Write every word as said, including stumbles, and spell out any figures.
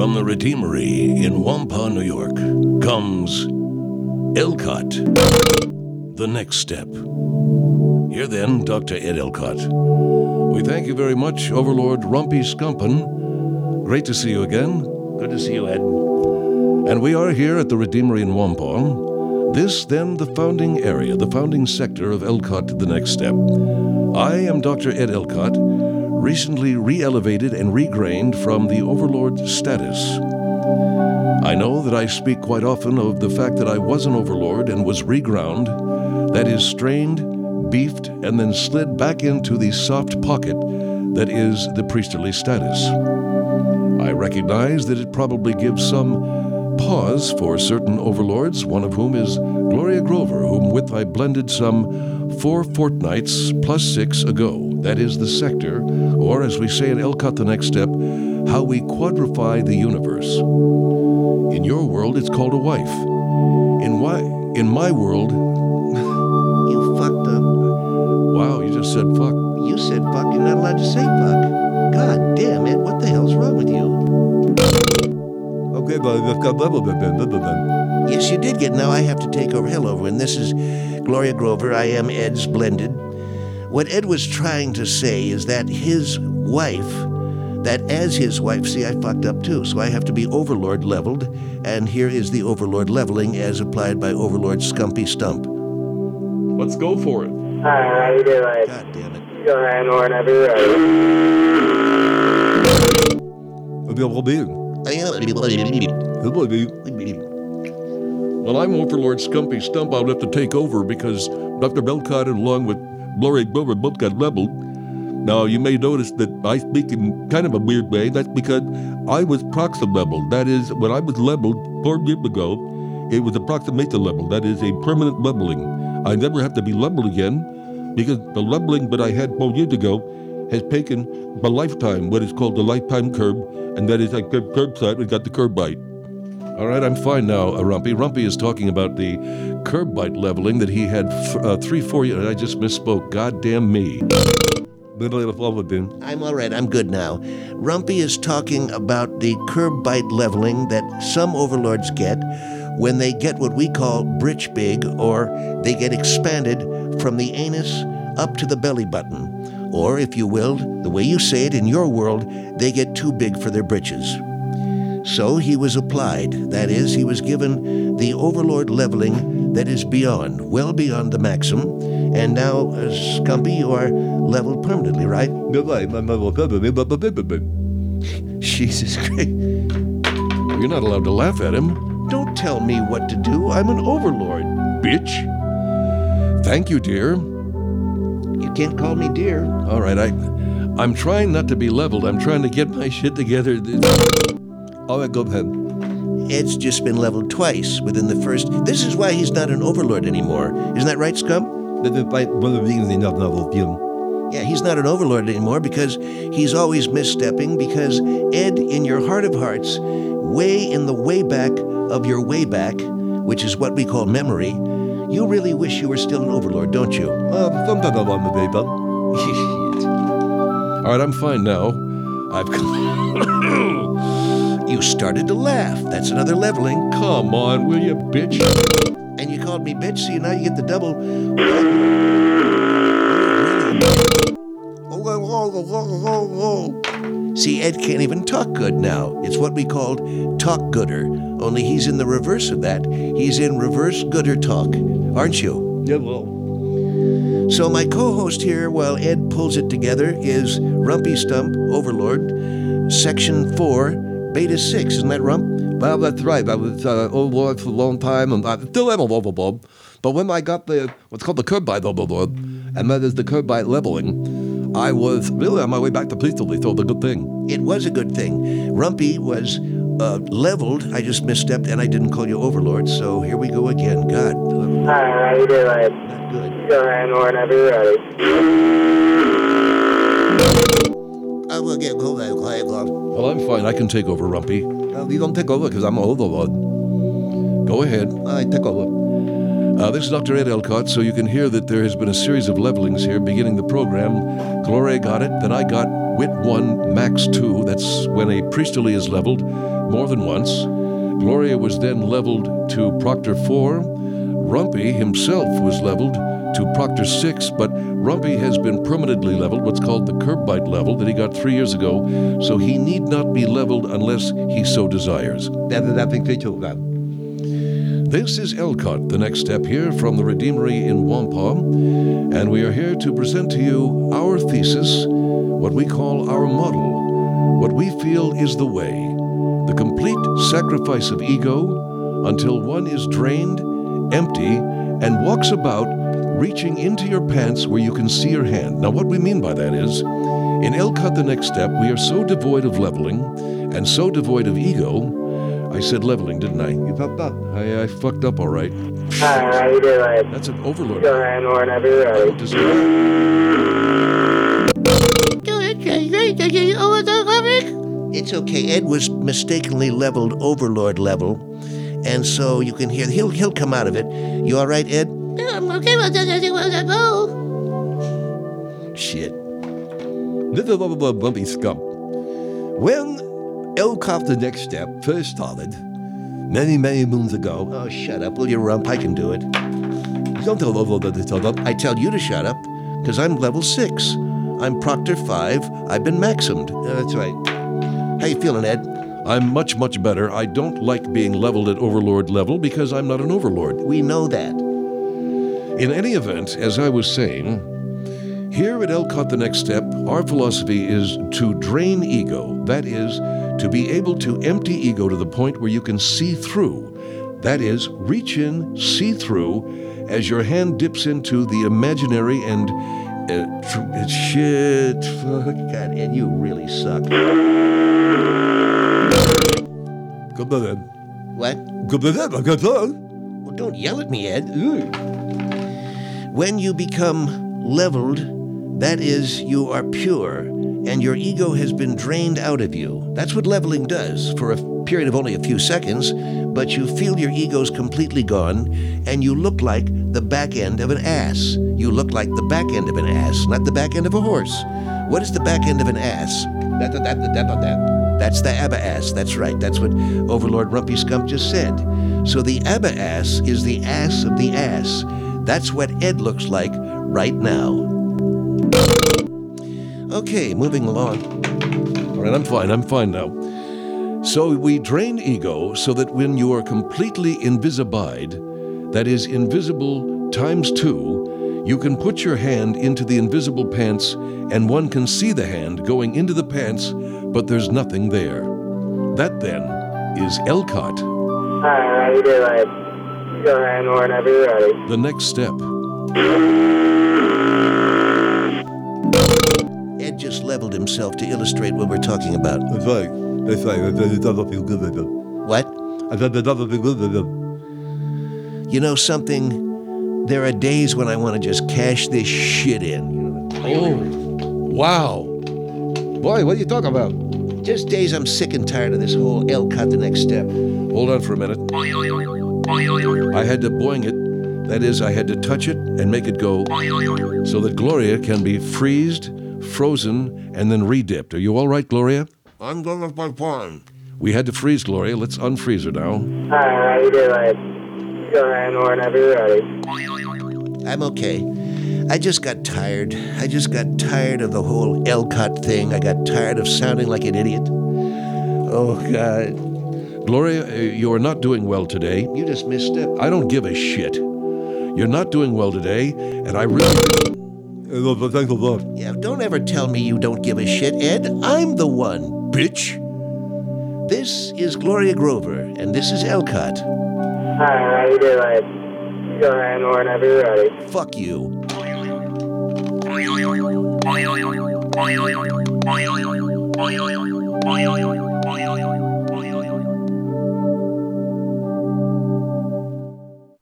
From the Redeemery in Wampah, New York, comes Elcott, The Next Step. Here then, Doctor Ed Elcott. We thank you very much, Overlord Rumpy Scumpin. Great to see you again. Good to see you, Ed. And we are here at the Redeemery in Wampah. This, then, the founding area, the founding sector of Elcott, The Next Step. I am Doctor Ed Elcott, recently re-elevated and regrained from the Overlord status. I know that I speak quite often of the fact that I was an Overlord and was reground, that is, strained, beefed, and then slid back into the soft pocket that is the priesterly status. I recognize that it probably gives some pause for certain overlords, one of whom is Gloria Grover, whom with I blended some four fortnights plus six ago. That is the sector, or as we say in Elcott The Next Step, how we quadrify the universe. In your world, it's called a wife. In why? In my world... You fucked up. Wow, you just said fuck. You said fuck, you're not allowed to say fuck. God damn it, what the hell's wrong with you? Okay, but we've got blah, blah, blah, blah, blah, blah. Yes, you did get. Now I have to take over. Hello, everyone. This is Gloria Grover. I am Ed's blended. What Ed was trying to say is that his wife, that as his wife, see, I fucked up too, so I have to be Overlord leveled, and here is the Overlord leveling as applied by Overlord Scumpy Stump. Let's go for it. Hi, how you doing? God damn it. Go ahead, whenever you're ready. Well, I'm Overlord Scumpy Stump. I'll have to take over because Doctor Belcott, along with Gloria Grover, both got leveled. Now, you may notice that I speak in kind of a weird way. That's because I was proxim leveled. That is, when I was leveled four years ago, it was a proximation level. That is a permanent leveling. I never have to be leveled again because the leveling that I had four years ago has taken a lifetime, what is called the lifetime curb, and that is like curb, curb side, we got the curb bite. All right, I'm fine now, uh, Rumpy. Rumpy is talking about the curb bite leveling that he had f- uh, three, four years. I just misspoke. Goddamn me. I'm all right. I'm good now. Rumpy is talking about the curb bite leveling that some overlords get when they get what we call britch big, or they get expanded from the anus up to the belly button. Or, if you will, the way you say it in your world, they get too big for their britches. So he was applied. That is, he was given the Overlord leveling that is beyond, well beyond the maximum. And now, uh, Scumpy, you are leveled permanently, right? Jesus Christ. You're not allowed to laugh at him. Don't tell me what to do. I'm an Overlord, Bitch. Thank you, dear. You can't call me dear. All right, I, I'm trying not to be leveled. I'm trying to get my shit together. All right, go ahead. Ed's just been leveled twice within the first... This is why he's not an Overlord anymore. Isn't that right, Scum? This is one of the reasons enough level you. Yeah, he's not an Overlord anymore because he's always misstepping, because Ed, in your heart of hearts, way in the way back of your way back, which is what we call memory, you really wish you were still an Overlord, don't you? Uh, sometimes I want to be, but... All right, I'm fine now. I've... You started to laugh. That's another leveling. Come on, will you, bitch? And you called me bitch, so now you get the double. See, Ed can't even talk good now. It's what we called talk gooder, only he's in the reverse of that. He's in reverse gooder talk, aren't you? Yeah, well. So my co-host here, while Ed pulls it together, is Rumpy Stump, Overlord, Section four, Beta six, isn't that, Rump? Well, that's right. I was uh, Overlord for a long time, and I still am an Overlord. But when I got the, what's called the curb bite Overlord, and that is the curb bite leveling, I was really on my way back to priestly, so it was a good thing. It was a good thing. Rumpy was uh, leveled. I just misstepped, and I didn't call you Overlord, so here we go again. God. Hi, how you doing? Not good. Go ahead, whenever you're ready. I will get go there, quiet, Glob. Well, I'm fine. I can take over, Rumpy. Well, you don't take over because I'm an Overlord. Go ahead. I take over. Uh, this is Doctor Ed Elcott, so you can hear that there has been a series of levelings here beginning the program. Gloria got it, then I got Wit one, Max two. That's when a priestly is leveled more than once. Gloria was then leveled to Proctor four. Rumpy himself was leveled to Proctor six, but Rumpy has been permanently leveled, what's called the curb bite level that he got three years ago, so he need not be leveled unless he so desires. That that thing feature that. This is Elcott, the next step here from the Redeemery in Wampum, and we are here to present to you our thesis, what we call our model, what we feel is the way, the complete sacrifice of ego until one is drained, empty, and walks about reaching into your pants where you can see your hand. Now, what we mean by that is, in Elcott the Next Step, we are so devoid of leveling and so devoid of ego. I said leveling, didn't I? You fucked up. I, I fucked up, all right. Hi, how you doing? That's an overlord. Go ahead whenever you're I ready. don't deserve It's okay. Ed was mistakenly leveled Overlord level, and so you can hear he'll he'll come out of it. You all right, Ed? Shit. This is a little bumpy scum. When Elcott the Next Step first started, many, many moons ago, Oh, shut up, will you, Rump? I can do it. don't tell Lovo that they told up. I tell you to shut up, because I'm level six. I'm Proctor five. I've been maximed. Yeah, that's right. How you feeling, Ed? I'm much, much better. I don't like being leveled at Overlord level because I'm not an Overlord. We know that. In any event, as I was saying, here at Elcott the Next Step, our philosophy is to drain ego. That is, to be able to empty ego to the point where you can see through. That is, reach in, see through, as your hand dips into the imaginary and uh, tr- shit. Fuck, God, Ed, you really suck. Good on. What? Good on. Good on. Well, don't yell at me, Ed. When you become leveled, that is, you are pure, and your ego has been drained out of you. That's what leveling does for a period of only a few seconds, but you feel your ego's completely gone, and you look like the back end of an ass. You look like the back end of an ass, not the back end of a horse. What is the back end of an ass? That, that, that, that, that, that. That's the ABBA ass. That's right. That's what Overlord Rumpy Scump just said. So the ABBA ass is the ass of the ass. That's what Ed looks like right now. Okay, moving along. All right, I'm fine. I'm fine now. So we drain ego so that when you are completely invisibied, that is invisible times two, you can put your hand into the invisible pants and one can see the hand going into the pants, but there's nothing there. That then is Elcott, Hi, how you doing? Go ahead whenever you're ready. the next step. Ed just leveled himself to illustrate what we're talking about. That's right. That's right. It doesn't feel good with them. What? I said it doesn't feel good with them. You know something? There are days when I want to just cash this shit in. You know? Oh, wow. Boy, what are you talking about? Just days I'm sick and tired of this whole Elcott the Next Step. Hold on for a minute. I had to boing it. That is, I had to touch it and make it go so that Gloria can be freezed, frozen, and then re-dipped. Are you all right, Gloria? I'm going with my pawn. We had to freeze Gloria. Let's unfreeze her now. Hi, how you doing? Go ahead whenever you're ready. I'm okay. I just got tired. I just got tired of the whole Elcott thing. I got tired of sounding like an idiot. Oh, God. Gloria, uh, you are not doing well today. You just missed it. I don't give a shit. You're not doing well today, and I really... Thanks a lot. Yeah, don't ever tell me you don't give a shit, Ed. I'm the one, bitch. This is Gloria Grover, and this is Elcott. Hi, how you doing? Go ahead whenever you're ready. Fuck you. Boing, boing, boing, boing, boing, boing, boing, boing, boing, boing, boing, boing,